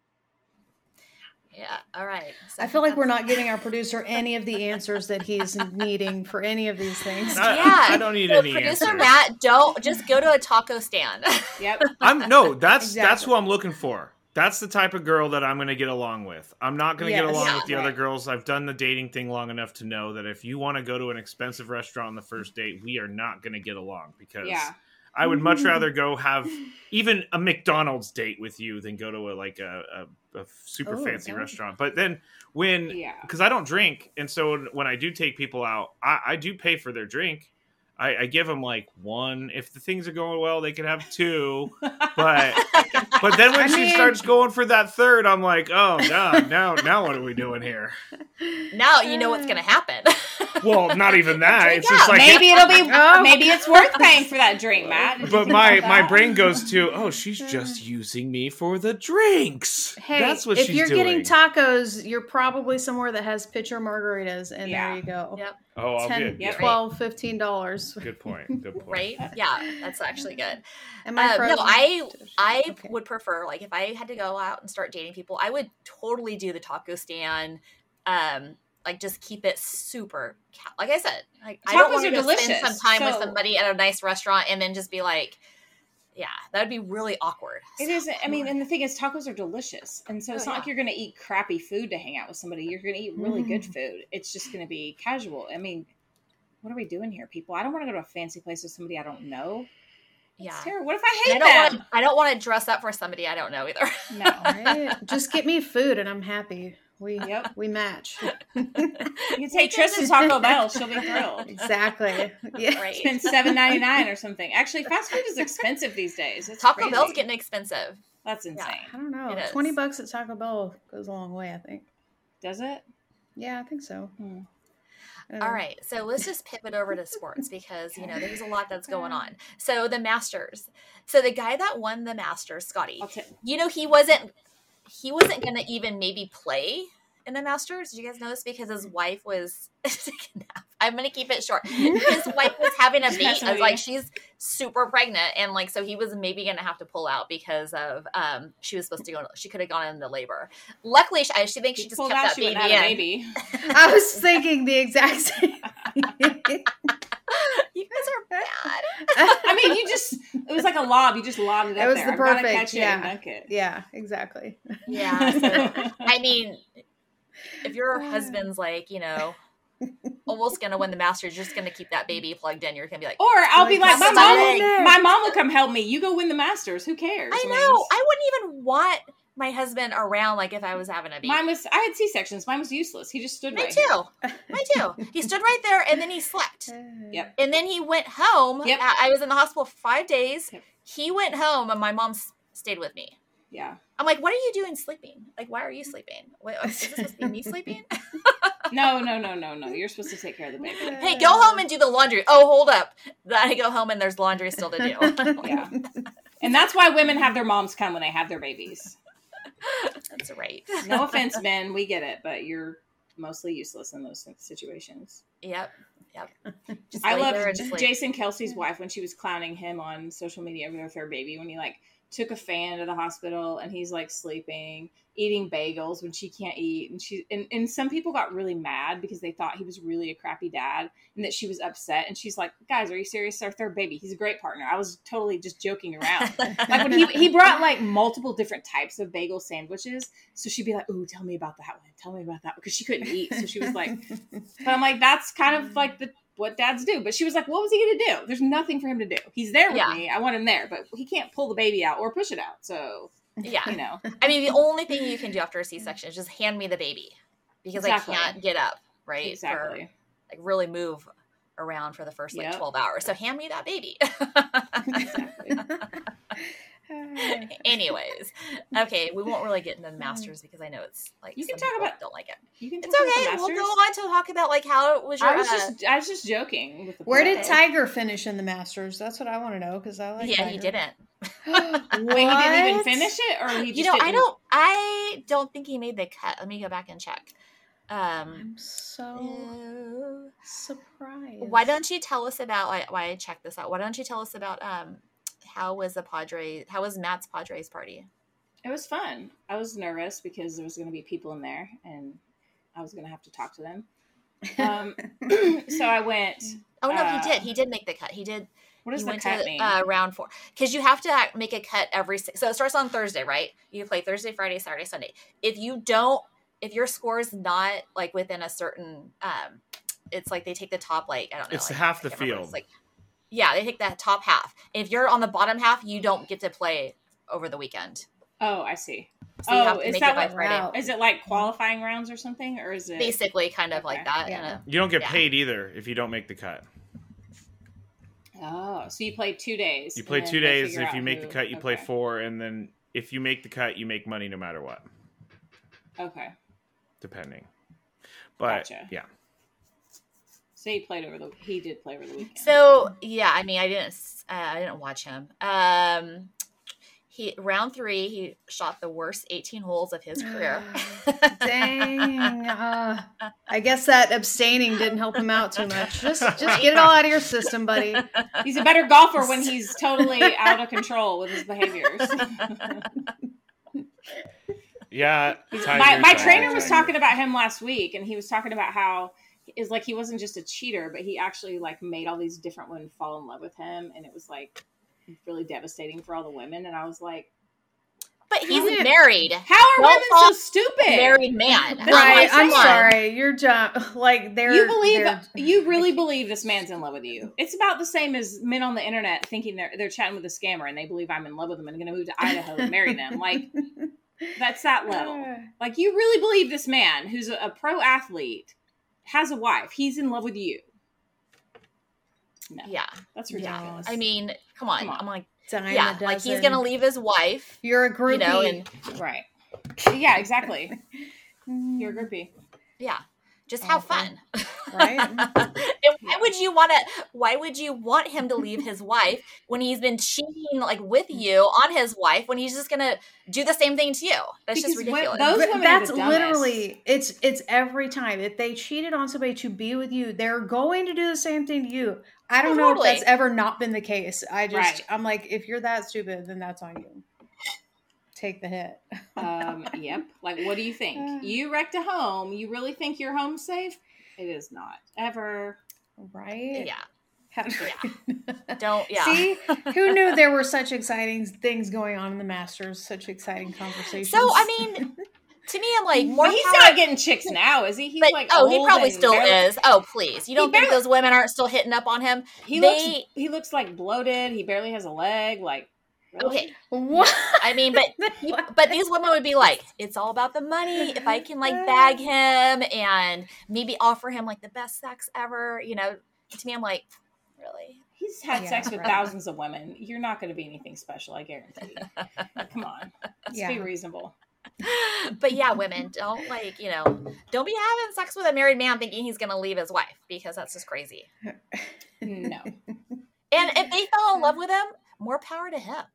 Yeah. All right. So I feel like we're not giving our producer any of the answers that he's needing for any of these things. I, yeah, I don't need so any producer answers. Matt, don't just go to a taco stand. Yep. I'm no. That's exactly. that's who I'm looking for. That's the type of girl that I'm going to get along with. I'm not going to yes. get along yeah, with the right. other girls. I've done the dating thing long enough to know that if you want to go to an expensive restaurant on the first date, we are not going to get along because yeah. I would much rather go have even a McDonald's date with you than go to a like a, a, a super oh, fancy okay. restaurant. But then when, Yeah. because I don't drink, and so when I do take people out, I, I do pay for their drink. I, I give them like one. If the things are going well, they can have two. But but then when I she mean, starts going for that third, I'm like, oh god, now now what are we doing here? Now you know what's going to happen. Well, not even that. Drink It's just out. like maybe it'll be. Oh. Maybe it's worth paying for that drink, Matt. Did you But think my about my that? brain goes to, oh, she's just using me for the drinks. Hey, that's what if she's you're doing. getting tacos, you're probably somewhere that has pitcher margaritas, and Yeah. there you go. Yep. Oh, I'll ten, get Yep. twelve, fifteen dollars. Good point. Good point. Right? Yeah, that's actually good. Am I Um, frozen? no, I I Okay. would prefer like if I had to go out and start dating people, I would totally do the taco stand. Um, like just keep it super. Ca- like I said, like I don't Tacos want to are go delicious, spend some time with so- somebody at a nice restaurant and then just be like, yeah, that would be really awkward. It is. I mean, and the thing is, tacos are delicious, and so it's Oh, not yeah. like you're going to eat crappy food to hang out with somebody. You're going to eat really good Mm. food. It's just going to be casual. I mean, what are we doing here, people? I don't want to go to a fancy place with somebody I don't know. Yeah. It's terrible. What if I I hate don't them? want to. I don't want to dress up for somebody I don't know either. No. Right? Just get me food, and I'm happy. We Yep. we match. You can take Trish to Taco Bell. She'll be thrilled. Exactly. Yeah. Right. Spend seven ninety nine or something. Actually, fast food is expensive these days. It's Taco crazy. Bell's getting expensive. That's insane. I don't know. It is. Twenty bucks at Taco Bell goes a long way. I think. Does it? Yeah, I think so. Hmm. Uh, All right, so let's just pivot over to sports because you know there's a lot that's going on. So the Masters. So the guy that won the Masters, Scotty, I'll t- you know he wasn't he wasn't going to even maybe play in the Masters. Did you guys know this? Because his wife was I'm going to keep it short. His wife was having a baby. I was like, she's super pregnant, and like so he was maybe going to have to pull out because of um she was supposed to go. She could have gone into labor. Luckily, she, I she thinks she just pulled kept out, that she baby wouldn't in. have a baby. I was thinking the exact same. You guys are bad. I mean, you just, it was like a lob. You just lobbed it up It was there. the I've gotta perfect, catch it yeah. and dunk it. Yeah, exactly. Yeah. So, I mean, if your husband's like, you know, almost going to win the Masters, you're just going to keep that baby plugged in. You're going to be like, Or I'll be like, my That's mom, amazing. my mom will come help me. You go win the Masters. Who cares? I mean, know. I wouldn't even want my husband around like if I was having a baby. Mine was, I had C-sections. Mine was useless. He just stood Me right too. Me too. He stood right there and then he slept. Yep. And then he went home. Yep. I I was in the hospital for five days. Yep. He went home and my mom s- stayed with me. Yeah. I'm like, what are you doing sleeping? Like, why are you sleeping? Wait, is this supposed to be me sleeping? No, no, no, no, no. You're supposed to take care of the baby. Hey, go home and do the laundry. Oh, hold up. Then I go home and there's laundry still to do. Yeah. And that's why women have their moms come when they have their babies. That's right. No offense, men. We get it. But you're mostly useless in those situations. Yep. Yep. Just I love like... Jason Kelsey's wife when she was clowning him on social media with her baby when he like took a fan to the hospital and he's like sleeping, eating bagels when she can't eat. And she and, and some people got really mad because they thought he was really a crappy dad and that she was upset. And she's like, guys, are you serious? It's our third baby. He's a great partner. I was totally just joking around. Like when he, he brought like multiple different types of bagel sandwiches. So she'd be like, ooh, tell me about that one. Tell me about that one. Because she couldn't eat. So she was like, but I'm like, that's kind of like the what dads do. But she was like, what was he going to do? There's nothing for him to do. He's there with yeah. me. I want him there, but he can't pull the baby out or push it out. So, yeah, you know, I mean, the only thing you can do after a C-section is just hand me the baby because exactly. I can't get up, right? Exactly. Or, like really move around for the first like yep. twelve hours. So hand me that baby. Exactly. Anyways, okay, we won't really get into the Masters because I know it's like you can talk about don't like it. You can. Talk it's okay. About the We'll go on to talk about like how it was your. I was uh, just, I was just joking. With the Where did Tiger finish in the Masters? That's what I want to know because I like. Yeah, Tiger. he didn't. Wait, he didn't even finish it, or he just you know, didn't... I don't. I don't think he made the cut. Let me go back and check. Um, I'm so uh, surprised. Why don't you tell us about why, why I checked this out? Why don't you tell us about um. How was the Padres? How was Matt's Padres party? It was fun. I was nervous because there was going to be people in there, and I was going to have to talk to them. Um, so I went. Oh no, uh, he did. He did make the cut. He did. What does he the went cut to, mean? Uh, round four, because you have to make a cut every. So it starts on Thursday, right? You play Thursday, Friday, Saturday, Sunday. If you don't, if your score is not like within a certain, um, it's like they take the top like I don't know. It's like, half the field. It's like. Yeah, they take that top half. If you're on the bottom half, you don't get to play over the weekend. Oh, I see. So you oh, have to is make that it by what? Friday. Is it like qualifying rounds or something, or is it basically kind of okay. like that? Yeah. A, you don't get yeah. paid either if you don't make the cut. Oh, so you play two days. You play two days. If you make who... the cut, you okay. play four, and then if you make the cut, you make money no matter what. Okay. Depending, but gotcha. yeah. So he played over the. He did play over the weekend. So yeah, I mean, I didn't. Uh, I didn't watch him. Um, he round three, he shot the worst eighteen holes of his career. Dang. Uh, I guess that abstaining didn't help him out too much. Just, just get it all out of your system, buddy. He's a better golfer when he's totally out of control with his behaviors. Yeah. My, my trainer was talking about him last week, and he was talking about how. Is like he wasn't just a cheater, but he actually like made all these different women fall in love with him, and it was like really devastating for all the women. And I was like, "But he's how married. How are Don't women so stupid? Married man, right? I'm sorry, you're just like they're you believe they're, you really believe this man's in love with you. It's about the same as men on the internet thinking they're they're chatting with a scammer and they believe I'm in love with them and going to move to Idaho and marry them. Like that's that level. Like you really believe this man who's a, a pro athlete. Has a wife. He's in love with you. No. Yeah. That's ridiculous. Yeah. I mean, come on. Come on. I'm like, Dime yeah, like he's going to leave his wife. You're a groupie. You know, and, right. Yeah, exactly. You're a groupie. Yeah. Just have fun. Right. And why would you want to, why would you want him to leave his wife when he's been cheating like with you on his wife when he's just going to do the same thing to you? That's because just ridiculous. Those women That's are the literally, it's, it's every time. If they cheated on somebody to be with you, they're going to do the same thing to you. I don't oh, know totally. if that's ever not been the case. I just, right. I'm like, if you're that stupid, then that's on you. Take the hit. um, yep. Like, what do you think? You wrecked a home. You really think your home's safe? It is not. Ever. Right? Yeah. How, yeah. Don't, yeah. See? Who knew there were such exciting things going on in the Masters? Such exciting conversations. So, I mean, to me, I'm like, more but he's power- not getting chicks now, is he? He's but, like, oh, he probably and still barely- is. Oh, please. You don't think barely- those women aren't still hitting up on him? He they, looks, he looks like bloated. He barely has a leg. Like, really? Okay. What? I mean, but but these women would be like, it's all about the money. If I can like bag him and maybe offer him like the best sex ever, you know, to me, I'm like, really? He's had yeah, sex with right. thousands of women. You're not going to be anything special, I guarantee you. Come on. Let's yeah. be reasonable. But yeah, women, don't like, you know, don't be having sex with a married man thinking he's going to leave his wife because that's just crazy. No. And if they fell in love with him, more power to him.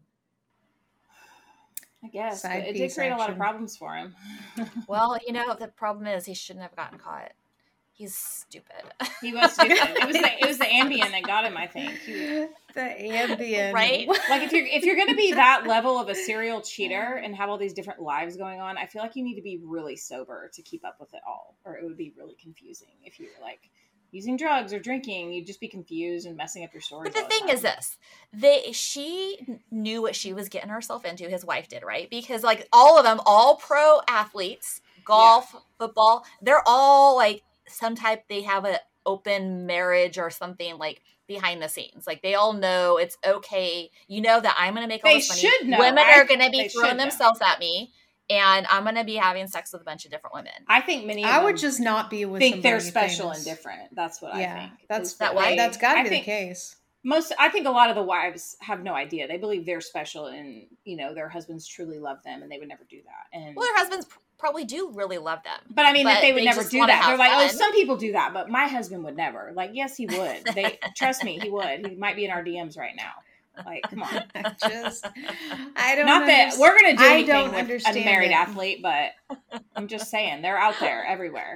I guess. Side But it did create action. a lot of problems for him. Well, you know, the problem is he shouldn't have gotten caught. He's stupid. He was stupid. It was the it was the Ambien that got him, I think. He, the Ambien, right? Like if you're if you're gonna be that level of a serial cheater and have all these different lives going on, I feel like you need to be really sober to keep up with it all, or it would be really confusing if you were like using drugs or drinking. You'd just be confused and messing up your story. But the thing is this, they she knew what she was getting herself into. His wife did, right? Because like all of them, all pro athletes, golf, yeah. football, they're all like some type, they have an open marriage or something like behind the scenes. Like they all know it's okay. You know that I'm going to make all they this money. Should know. Women I, are going to be throwing themselves know. at me. And I'm going to be having sex with a bunch of different women. I think many of I them would just not be with think they're special famous. and different. That's what yeah, I think. That's that way. That's got to be think the case. Most, I think a lot of the wives have no idea. They believe they're special and, you know, their husbands truly love them and they would never do that. And well, their husbands probably do really love them. But I mean, but that they would they never do that. They're like, fun. oh, some people do that, but my husband would never. Like, yes, he would. They trust me, he would. He might be in our D Ms right now. Like, come on. I just, I don't. Not that we're gonna do anything I don't with understand a married it. athlete, but I'm just saying they're out there everywhere.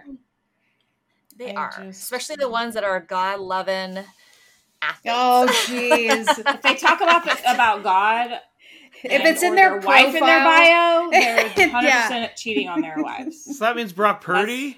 They I are, just... especially the ones that are God loving athletes. Oh, jeez. If they talk about the, about God, if and, it's in their, their wife in their bio, they're one hundred yeah. percent cheating on their wives. So that means Brock Purdy.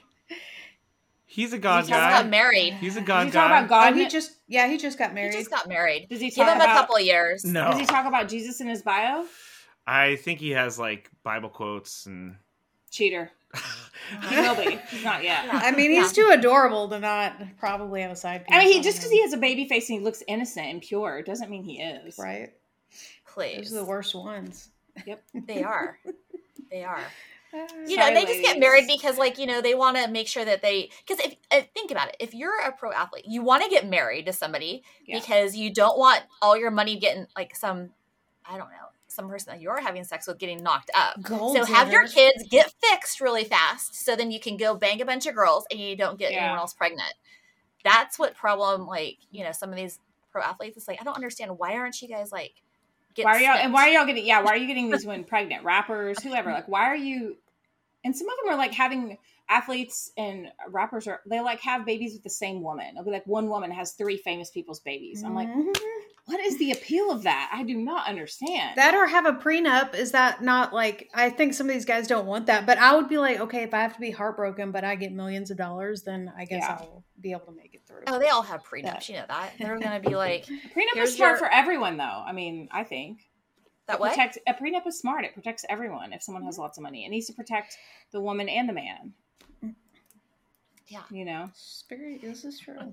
He's a God he guy. just got married. He's a God Does he guy. talk about God? Oh, he just, yeah, he just got married. He just got married. Does he give talk him about, a couple years? No. Does he talk about Jesus in his bio? I think he has like Bible quotes and cheater. He will be. He's not yet. Yeah. I mean, he's Yeah. too adorable to not probably have a side piece. I mean, he on just him. because he has a baby face and he looks innocent and pure doesn't mean he is. right. Please. Those are the worst ones. Yep. They are. They are. You Sorry, know, they just get ladies. married because, like, you know, they want to make sure that they, because if, uh, think about it, if you're a pro athlete, you want to get married to somebody Yeah. because you don't want all your money getting, like, some, I don't know, some person that you're having sex with getting knocked up. Gold so have your digger. kids get fixed really fast so then you can go bang a bunch of girls and you don't get Yeah. anyone else pregnant. That's what problem, like, you know, some of these pro athletes, it's like, I don't understand. Why aren't you guys, like, Why are y'all and why are y'all getting yeah, why are you getting these women pregnant? Rappers, whoever. Like why are you and some of them are like having athletes and rappers are they like have babies with the same woman. It'll be like one woman has three famous people's babies. I'm like, Mhm. what is the appeal of that? I do not understand. That or have a prenup. Is that not like, I think some of these guys don't want that, but I would be like, okay, if I have to be heartbroken, but I get millions of dollars, then I guess Yeah. I'll be able to make it through. Oh, they all have prenups. Yeah. You know that. They're going to be like, prenup here's is smart your- for everyone though. I mean, I think. that It what? protects, a prenup is smart. It protects everyone if someone has lots of money. It needs to protect the woman and the man. Yeah. You know? Spirit, this is true.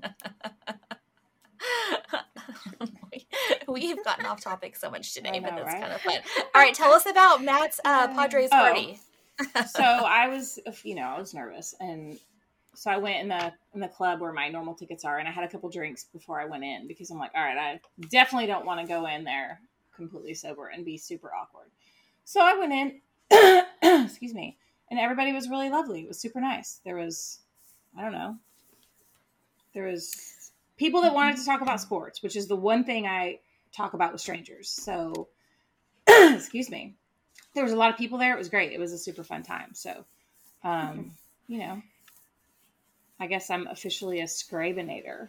We've gotten off topic so much today, I know, but that's right? kind of fun. All right, tell us about Matt's uh, Padres Oh. party. So I was, you know, I was nervous, and so I went in the in the club where my normal tickets are, and I had a couple drinks before I went in because I'm like, all right, I definitely don't want to go in there completely sober and be super awkward. So I went in, excuse me, and everybody was really lovely. It was super nice. There was, I don't know, there was people that wanted to talk about sports, which is the one thing I talk about with strangers. So, excuse me. There was a lot of people there. It was great. It was a super fun time. So, um, you know, I guess I'm officially a Scrabinator.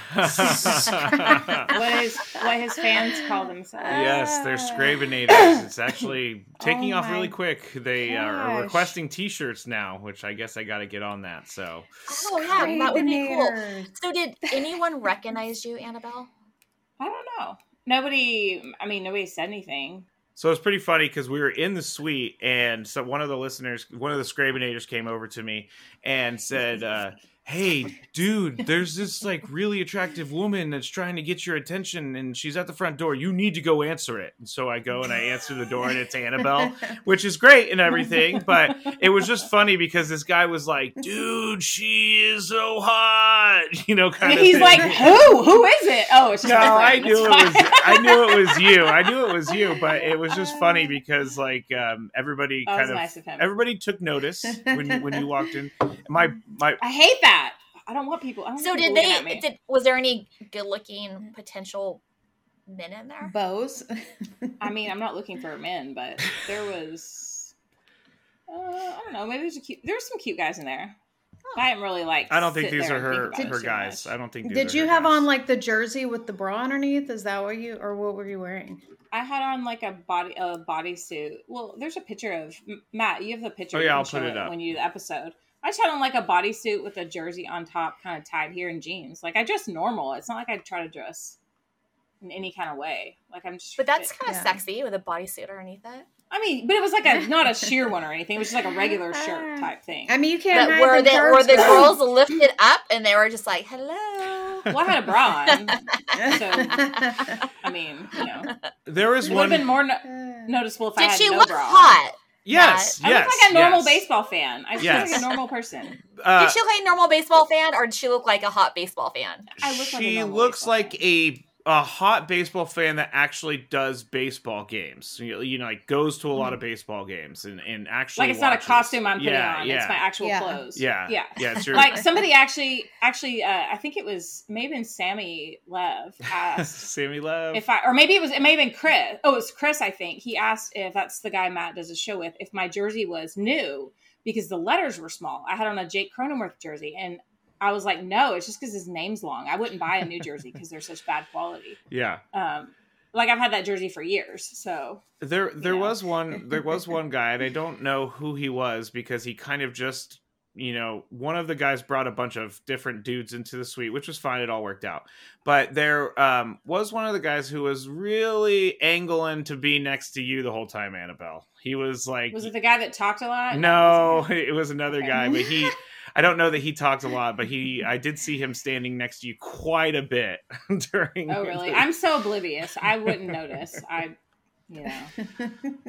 what is what his fans call themselves. Yes, they're Scrabinators. It's actually taking Oh off really my quick. They are gosh. requesting T-shirts now, which I guess I got to get on that. So Oh, yeah, that would be cool. Scrabinator. So did anyone recognize you, Annabelle? I don't know. Nobody, I mean, nobody said anything. So it's pretty funny because we were in the suite, and so one of the listeners, one of the Scrabinators came over to me and said, uh, hey, dude, there's this like really attractive woman that's trying to get your attention, and she's at the front door. You need to go answer it. And so I go and I answer the door, and it's Annabelle, which is great and everything. But it was just funny because this guy was like, dude, she is so hot, you know, kind And of he's thing. like, who? Who is it? Oh, it's just No, my I friend. knew It's it fine. was. I knew it was you. I knew it was you. But it was just funny because, like, um, everybody That was kind of, nice of him. everybody took notice when you, when you walked in. My my. I hate that. I don't want people. I don't So want did people looking at they? me. Did was there any good-looking potential men in there? Bows. I mean, I'm not looking for men, but there was. Uh, I don't know. Maybe there's a cute. There's some cute guys in there. I didn't really like. I don't think these are her her guys. Much. I don't think. These Did are you her have guys. on like the jersey with the bra underneath? Is that what you or what were you wearing? I had on like a body a bodysuit. Well, there's a picture of Matt. You have the picture. Oh yeah, you I'll can put show it up when you do the episode. I just had on like a bodysuit with a jersey on top, kind of tied here, and jeans. Like I dress normal. It's not like I try to dress in any kind of way. Like I'm just. But that's kind of yeah. sexy with a bodysuit underneath it. I mean, but it was like a not a sheer one or anything. It was just like a regular shirt type thing. I mean, you can't. But hide were the they curves, were the girl. girls lifted up and they were just like, "Hello"? Well, I had a bra on, so I mean, you know, There was it would one. have been more no- noticeable if I Did had she no look bra. hot? Yes, I yes. look like a normal yes. baseball fan. I Yes. look like a normal person. Uh, Did she look like a normal baseball fan, or did she look like a hot baseball fan? I look like a she normal looks baseball like fan. a a hot baseball fan that actually does baseball games. You, you know, like goes to a lot of baseball games and, and actually Like it's not a watches. costume I'm putting yeah, on. Yeah. It's my actual Yeah. clothes. Yeah, Yeah. yeah. It's your, Like somebody actually, actually, uh, I think it was maybe been Sammy Lev asked Sammy Love. if I, or maybe it was, it may have been Chris. Oh, it was Chris, I think. He asked if that's the guy Matt does a show with, if my jersey was new because the letters were small. I had on a Jake Cronenworth jersey and I was like, no, it's just because his name's long. I wouldn't buy a new jersey because they're such bad quality. yeah. Um, like I've had that jersey for years. So There there know. was one there was one guy, and I don't know who he was because he kind of just, you know, one of the guys brought a bunch of different dudes into the suite, which was fine. It all worked out. But there um, was one of the guys who was really angling to be next to you the whole time, Annabelle. He was like, was it the guy that talked a lot? no, it wasn't him. it was another Okay. guy, but he, I don't know that he talked a lot, but he, I did see him standing next to you quite a bit during. Oh, really? the- I'm so oblivious. I wouldn't notice. I, you know.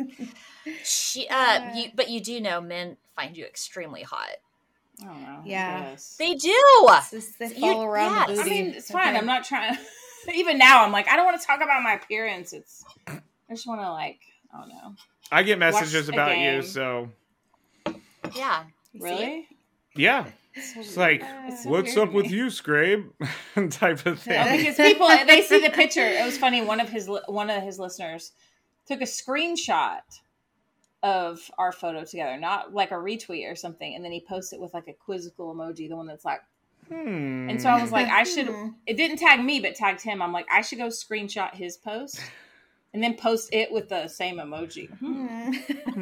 She, uh, you, but you do know men find you extremely hot. I don't know. Yeah. I guess. They do. It's just they You- fall around yes. the I booty. mean, it's fine. Okay. I'm not trying to. Even now, I'm like, I don't want to talk about my appearance. It's. I just want to like, I don't know. I get messages Watch a about you, game. so Yeah. You see it? Really? yeah. It's, so It's weird. like, It's so what's weird up to with me. you, Scrabe? type of thing. Oh, because people they see the picture. It was funny. One of his li- one of his listeners took a screenshot of our photo together, not like a retweet or something, and then he posted with like a quizzical emoji, the one that's like. Hmm. And so I was like, I should. Hmm. It didn't tag me, but tagged him. I'm like, I should go screenshot his post, and then post it with the same emoji. Hmm.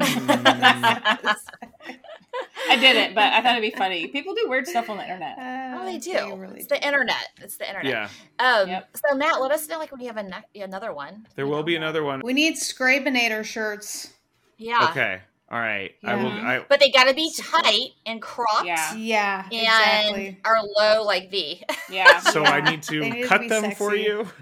I didn't, but I thought it'd be funny. People do weird stuff on the internet. Oh, they do. They really it's the do. internet. It's the internet. Yeah, Um, Yep. So Matt, let us know like when you have a ne- another one. there You will know? be another one. We need Scrabinator shirts. Yeah. Okay, all right. I will. Yeah. I, But they got to be tight and cropped. Yeah. Yeah, And exactly. are low like V. Yeah. so I need to They need to cut be them for sexy. you.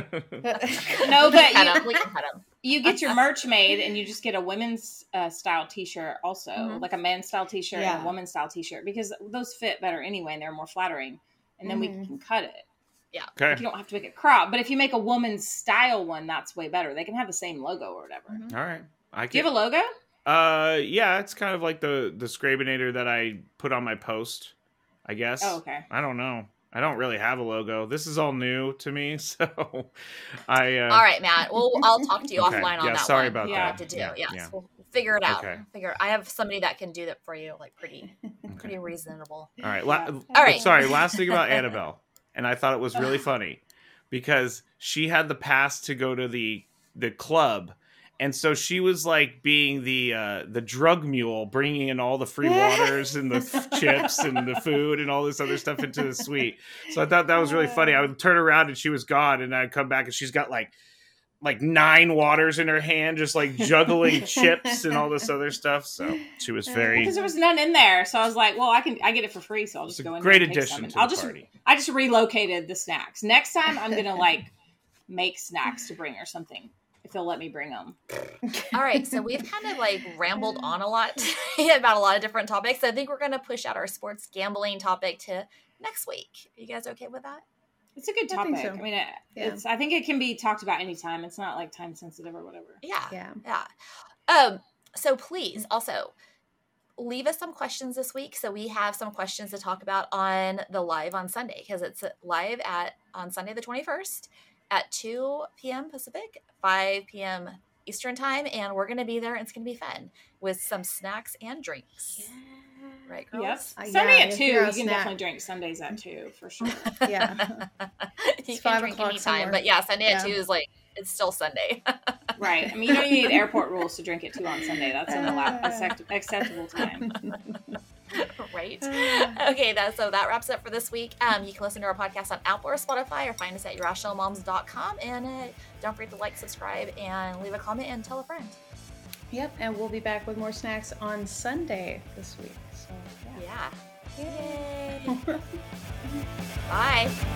No, but cut you, 'em. We can cut 'em. you get your merch made and you just get a women's uh, style t-shirt also, Mhm. like a men's style t-shirt and Yeah. a woman's style t-shirt, because those fit better anyway and they're more flattering. And then Mhm. we can cut it. Okay. Like, you don't have to make it crop. But if you make a woman's style one, that's way better. They can have the same logo or whatever. Mhm. All right. I Do you can. have a logo? Uh, yeah, it's kind of like the the Scrabinator that I put on my post. I guess. Oh, okay. I don't know. I don't really have a logo. This is all new to me, so I. Uh, All right, Matt. Well, I'll talk to you Okay. offline on Yeah, that sorry one. about What that. to do. Yeah, Yes. yeah. We'll figure it out. Okay. Figure. I have somebody that can do that for you, like pretty, Okay. pretty reasonable. All right. La- Yeah. All right. Sorry. Last thing about Annabelle, and I thought it was really funny because she had the pass to go to the the club, and so she was like being the uh, the drug mule, bringing in all the free waters and the f- chips and the food and all this other stuff into the suite. So I thought that was really funny. I would turn around and she was gone, and I'd come back and she's got like like nine waters in her hand, just like juggling chips and all this other stuff. So she was very. Because there was none in there. So I was like, well, I can I get it for free, so I'll It's just a go in great there and take addition some. And to I'll the just party. I just relocated the snacks. Next time I'm gonna like make snacks to bring or something. If they'll let me bring them. All right, so we've kind of like rambled on a lot today about a lot of different topics. I think we're going to push out our sports gambling topic to next week. Are you guys okay with that? It's a good I topic. think I, so. mean, it, Yeah. it's. I think it can be talked about anytime. It's not like time sensitive or whatever. Yeah. Yeah. Yeah. Um, so please also leave us some questions this week. So we have some questions to talk about on the live on Sunday, because it's live at on Sunday the twenty-first at two p.m. Pacific, five p.m. Eastern time, and we're going to be there and it's going to be fun with some snacks and drinks. Right, girls? Yep. Uh, Sunday yeah, at if two, you're a you can snack. definitely drink Sundays at two for sure. Yeah. You It's can five drink o'clock anytime, somewhere. but yeah, Sunday at Yeah. two is like it's still Sunday. Right. I mean, you don't even need airport rules to drink at two on Sunday. That's an allow- accept- acceptable time. Right. Okay, that, so that wraps up for this week. Um, you can listen to our podcast on Apple or Spotify, or find us at irrational moms dot com. And uh, don't forget to like, subscribe, and leave a comment and tell a friend. Yep, and we'll be back with more snacks on Sunday this week. So yeah. Yeah. Yay. Bye.